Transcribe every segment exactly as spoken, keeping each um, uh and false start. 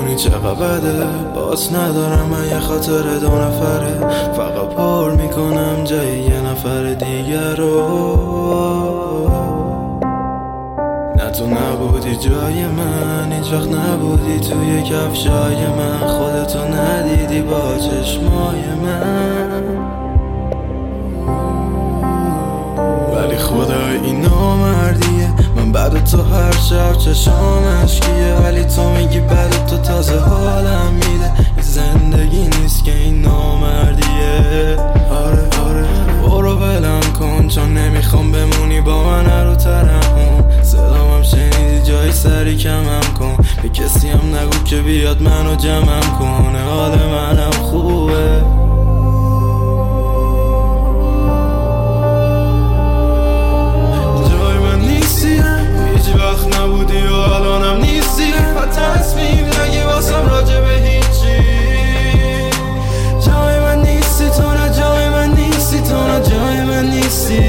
میدونی چقدر بده، باز ندارم من یه خاطر دو نفره، فقط پر میکنم جای یه نفر دیگر رو. نه تو نبودی جای من، هیچ وقت نبودی توی کفشای من، خودتو ندیدی با چشمای من، ولی خدا این نامردیه. من بعد تو هر شب چشام اشکیه، ولی تو میگی بعد تو تازه حالم میده. این زندگی نیست که این نامردیه. آره آره برو ولم کن، چون نمیخوام بمونی با من رو ترحم. صدامم شنیدی جای سری کمم کن، به کسی هم نگو که بیاد منو جمعم کنه. حال منم خوبه، وقت نبودی و الانم نیستی، حتی تصمیم نگی واسم راجع به هیچی. جای من نیستی تو، نه جای من نیستی تو، نه جای من نیستی.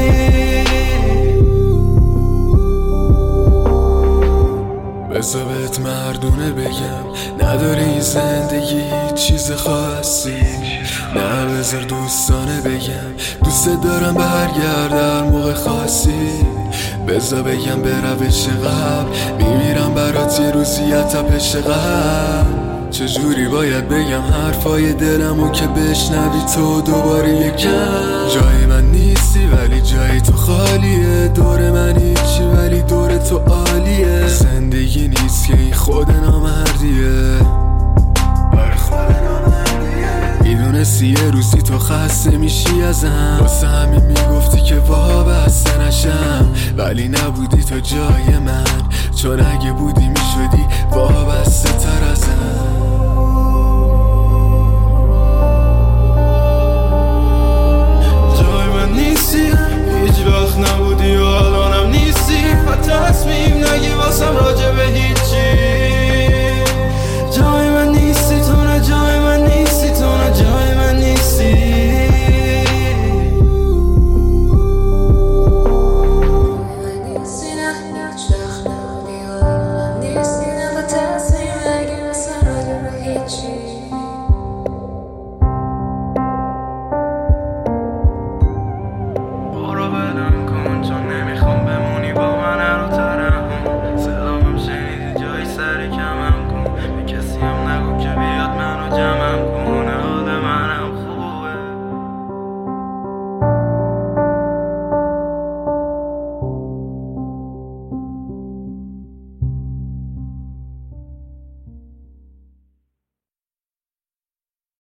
بذار بهت مردونه بگم، نداری این زندگی هیچ چیز خاصی. نه بذار دوستانه بگم، دوست دارم برگرد هر موقع خاصی. بذار بگم به روش قبل، میمیرم برات یه روزی تپش قبل. چجوری باید بگم حرفای دلمو که بشنوی تو دوباره یکم. جای من نیستی ولی جای تو خالیه، دور من هیچی ولی دور تو عالیه. زندگی نیست که این خود نامردیه، میدونستی یه روزی تو خسته میشی ازم، واسه همین میگفتی که وابسته نشم. ولی نبودی تو جای من، چون اگه بودی میشدی وابسته تر ازم.